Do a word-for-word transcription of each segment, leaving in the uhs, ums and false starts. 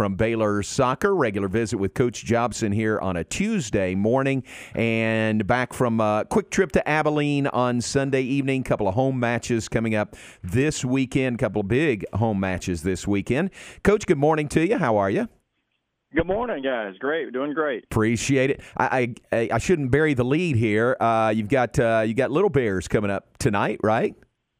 from Baylor Soccer. Regular visit with Coach Jobson here on a Tuesday morning. And back from a quick trip to Abilene on Sunday evening. Couple of home matches coming up this weekend. Couple of big home matches this weekend. Coach, good morning to you. How are you? Good morning, guys. Great, doing great. Appreciate it. I I, I shouldn't bury the lead here. Uh, you've got uh, you got Little Bears coming up tonight, right?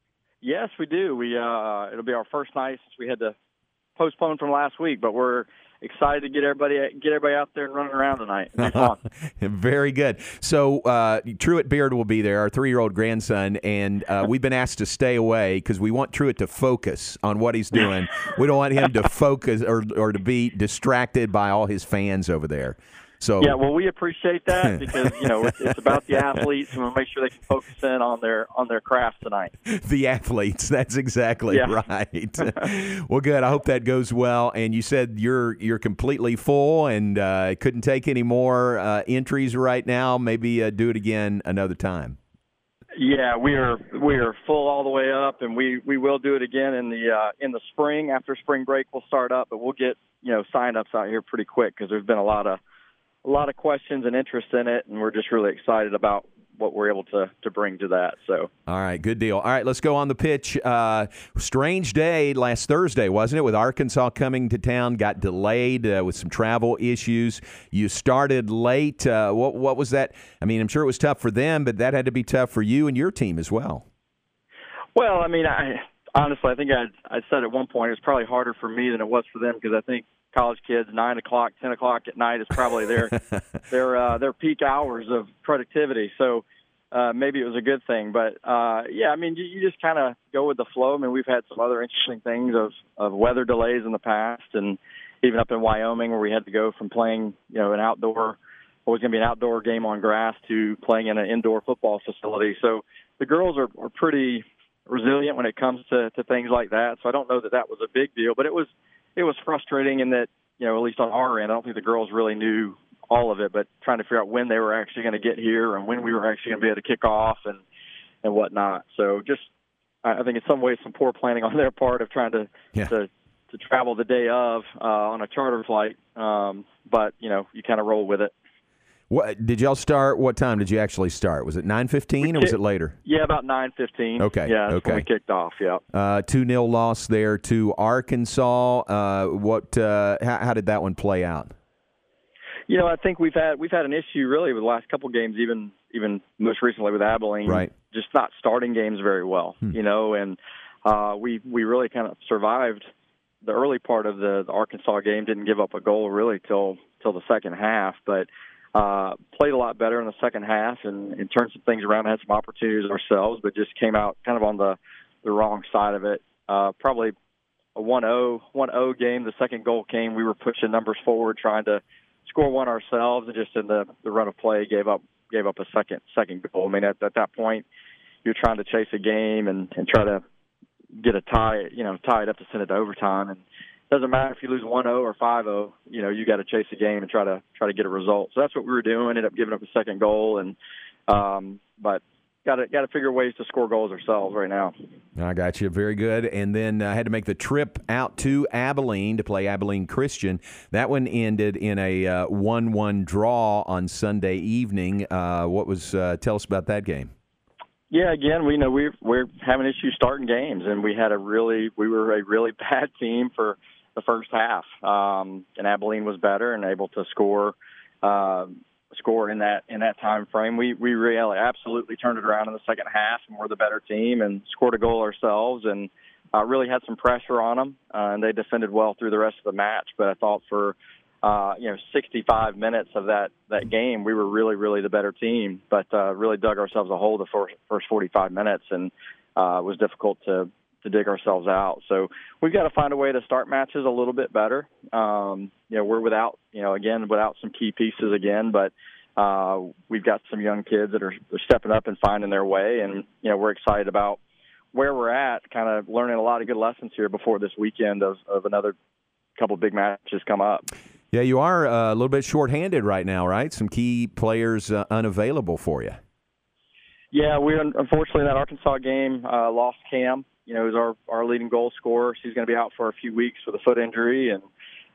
Yes, we do. We uh, it'll be our first night since we had to postpone from last week, but we're excited to get everybody get everybody out there and running around tonight. It'll be fun. Very good. So uh, Truett Beard will be there, our three-year-old grandson, and uh, we've been asked to stay away because we want Truett to focus on what he's doing. We don't want him to focus or or to be distracted by all his fans over there. So yeah, well, we appreciate that because you know it's, it's about the athletes, and we'll make sure they can focus in on their on their craft tonight. The athletes, that's exactly yeah. right. Well, good. I hope that goes well. And you said you're you're completely full and uh, couldn't take any more uh, entries right now. Maybe uh, do it again another time. Yeah, we are we are full all the way up, and we, we will do it again in the uh, in the spring after spring break. We'll start up, but we'll get you know sign-ups out here pretty quick because there's been a lot of a lot of questions and interest in it, and we're just really excited about what we're able to, to bring to that. So, all right, good deal. All right, let's go on the pitch. Uh, strange day last Thursday, wasn't it, with Arkansas coming to town, got delayed uh, with some travel issues. You started late. Uh, what, what was that? I mean, I'm sure it was tough for them, but that had to be tough for you and your team as well. Well, I mean, I honestly, I think I I said at one point it was probably harder for me than it was for them because I think college kids, nine o'clock, ten o'clock at night is probably their their uh, their peak hours of productivity. So uh, maybe it was a good thing. But uh, yeah, I mean, you, you just kind of go with the flow. I mean, we've had some other interesting things of of weather delays in the past, and even up in Wyoming where we had to go from playing, you know, an outdoor, what was going to be an outdoor game on grass to playing in an indoor football facility. So the girls are, are pretty resilient when it comes to, to things like that. So I don't know that that was a big deal, but it was. It was frustrating in that, you know, at least on our end, I don't think the girls really knew all of it, but trying to figure out when they were actually going to get here and when we were actually going to be able to kick off and, and whatnot. So just, I think in some ways, some poor planning on their part of trying to, yeah. to, to travel the day of uh, on a charter flight. Um, but, you know, you kind of roll with it. What did y'all start? What time did you actually start? Was it nine fifteen or was it later? Yeah, about nine fifteen. Okay. Yeah, that's okay. when we kicked off. Yeah. Uh, two nil loss there to Arkansas. Uh, what? Uh, how, how did that one play out? You know, I think we've had we've had an issue really with the last couple of games, even even most recently with Abilene, right? Just not starting games very well. Hmm. You know, and uh, we we really kind of survived the early part of the, the Arkansas game. Didn't give up a goal really till till the second half, but. Uh, played a lot better in the second half and, and turned some things around, had some opportunities ourselves, but just came out kind of on the, the wrong side of it. Uh, probably a one oh game. The second goal came. We were pushing numbers forward, trying to score one ourselves, and just in the, the run of play gave up gave up a second second goal. I mean, at, at that point, you're trying to chase a game and, and try to get a tie, you know, tie it up to send it to overtime. And doesn't matter if you lose one oh or five oh, you know, you got to chase a game and try to try to get a result. So that's what we were doing. Ended up giving up a second goal, and um, but got to got to figure ways to score goals ourselves right now. I got you. Very good. And then I uh, had to make the trip out to Abilene to play Abilene Christian. That one ended in a uh, one one draw on Sunday evening. Uh, what was? Uh, tell us about that game. Yeah, again, we know we're we're having issues starting games, and we had a really we were a really bad team for the first half, um, and Abilene was better and able to score uh, score in that in that time frame. We we really absolutely turned it around in the second half, and we're the better team and scored a goal ourselves, and uh, really had some pressure on them, uh, and they defended well through the rest of the match. But I thought for uh, you know sixty-five minutes of that that game, we were really really the better team, but uh, really dug ourselves a hole the first first forty-five minutes, and uh, it was difficult to. to dig ourselves out. So we've got to find a way to start matches a little bit better. Um, you know, we're without, you know, again, without some key pieces again, but uh, we've got some young kids that are, are stepping up and finding their way. And, you know, we're excited about where we're at, kind of learning a lot of good lessons here before this weekend of, of another couple of big matches come up. Yeah, you are uh, a little bit shorthanded right now, right? Some key players uh, unavailable for you. Yeah, we unfortunately in that Arkansas game uh, lost Cam. You know, who's our, our leading goal scorer. She's going to be out for a few weeks with a foot injury, and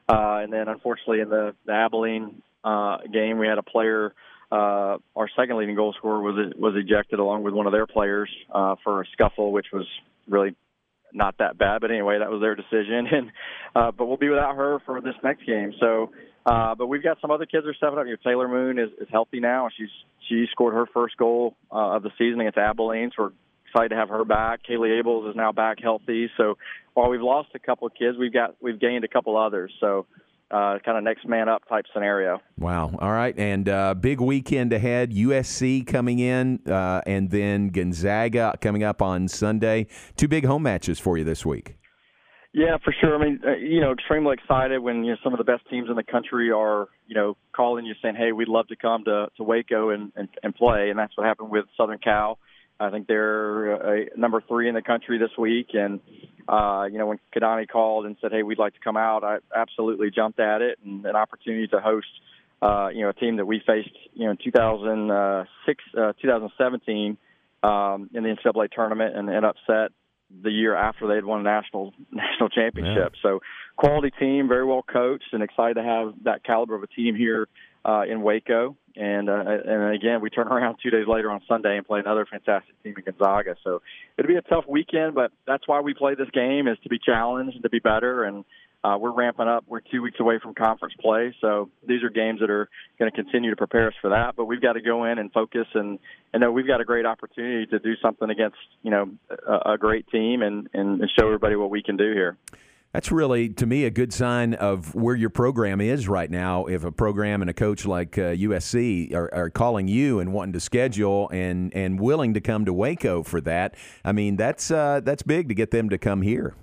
Uh, and then, unfortunately, in the, the Abilene uh, game, we had a player, uh, our second leading goal scorer was was ejected along with one of their players uh, for a scuffle, which was really not that bad. But anyway, that was their decision. And uh, but we'll be without her for this next game. So, uh, but we've got some other kids that are stepping up. You know, Taylor Moon is, is healthy now. She's she scored her first goal uh, of the season against Abilene. So we're excited to have her back. Kaylee Abels is now back healthy. So while we've lost a couple of kids, we've got we've gained a couple others. So uh, kind of next man up type scenario. Wow. All right. And uh, big weekend ahead. U S C coming in, uh, and then Gonzaga coming up on Sunday. Two big home matches for you this week. Yeah, for sure. I mean, uh, you know, extremely excited when you know some of the best teams in the country are, you know, calling you saying, "Hey, we'd love to come to, to Waco and, and, and play," and that's what happened with Southern Cal. I think they're uh, number three in the country this week, and uh, you know, when Kadani called and said, "Hey, we'd like to come out," I absolutely jumped at it, and an opportunity to host, uh, you know, a team that we faced, you know, in two thousand six, uh, two thousand seventeen um, in the N C double A tournament, and, and upset the year after they had won a national national championship. Yeah. So quality team, very well coached, and excited to have that caliber of a team here uh, in Waco. And uh, and again, we turn around two days later on Sunday and play another fantastic team in Gonzaga. So it'll be a tough weekend, but that's why we play this game, is to be challenged and to be better. And uh, we're ramping up. We're two weeks away from conference play, so these are games that are going to continue to prepare us for that. But we've got to go in and focus, and, and know we've got a great opportunity to do something against, you know, a, a great team and, and show everybody what we can do here. That's really, to me, a good sign of where your program is right now. If a program and a coach like uh, U S C are, are calling you and wanting to schedule and, and willing to come to Waco for that, I mean, that's uh, that's big to get them to come here.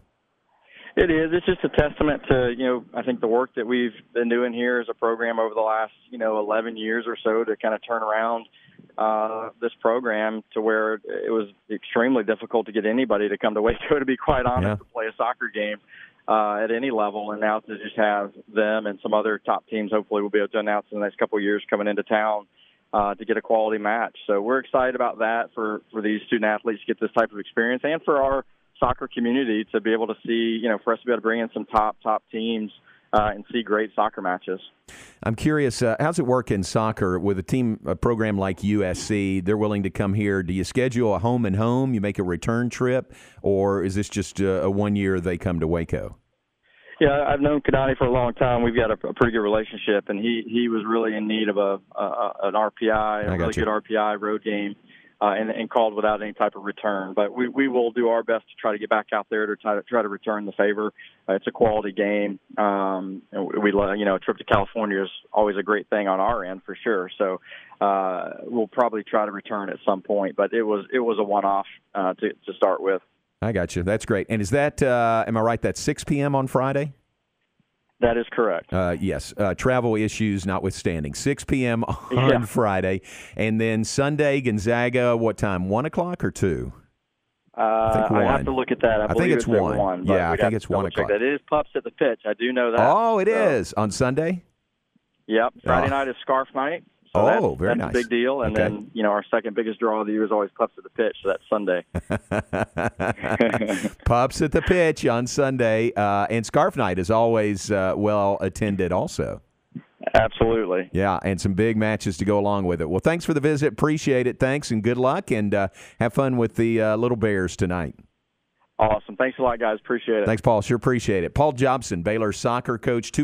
It is. It's just a testament to, you know, I think the work that we've been doing here as a program over the last, you know, eleven years or so to kind of turn around uh, this program to where it was extremely difficult to get anybody to come to Waco, to be quite honest, yeah. to play a soccer game uh, at any level. And now to just have them and some other top teams, hopefully we'll be able to announce in the next couple of years coming into town uh, to get a quality match. So we're excited about that for, for these student athletes to get this type of experience, and for our soccer community to be able to see, you know, for us to be able to bring in some top, top teams uh, and see great soccer matches. I'm curious, uh, how's it work in soccer with a team, a program like U S C? They're willing to come here. Do you schedule a home and home? You make a return trip, or is this just a, a one year they come to Waco? Yeah, I've known Kadani for a long time. We've got a, a pretty good relationship, and he, he was really in need of a, a an R P I, a really you. good R P I road game. Uh, and, and called without any type of return. But we, we will do our best to try to get back out there to try to, try to return the favor. Uh, it's a quality game. Um, and we, you know, a trip to California is always a great thing on our end for sure. So uh, we'll probably try to return at some point. But it was it was a one-off uh, to, to start with. I got you. That's great. And is that, uh, am I right, that's six p.m. on Friday? That is correct. Uh, yes, uh, travel issues notwithstanding. six p.m. on yeah. Friday. And then Sunday, Gonzaga, what time, one o'clock or two? Uh, I, think one. I have to look at that. I, I think it's, it's one. one yeah, I think it's one o'clock. That. It is Pups at the Pitch. I do know that. Oh, it so. is. On Sunday? Yep. Friday oh. night is Scarf Night. So oh, that's, very that's nice. a big deal. And okay. then, you know, our second biggest draw of the year is always Pups at the Pitch, so that's Sunday. Pups at the Pitch on Sunday. Uh, and Scarf Night is always uh, well attended also. Absolutely. Yeah, and some big matches to go along with it. Well, thanks for the visit. Appreciate it. Thanks, and good luck. And uh, have fun with the uh, Little Bears tonight. Awesome. Thanks a lot, guys. Appreciate it. Thanks, Paul. Sure appreciate it. Paul Jobson, Baylor soccer coach.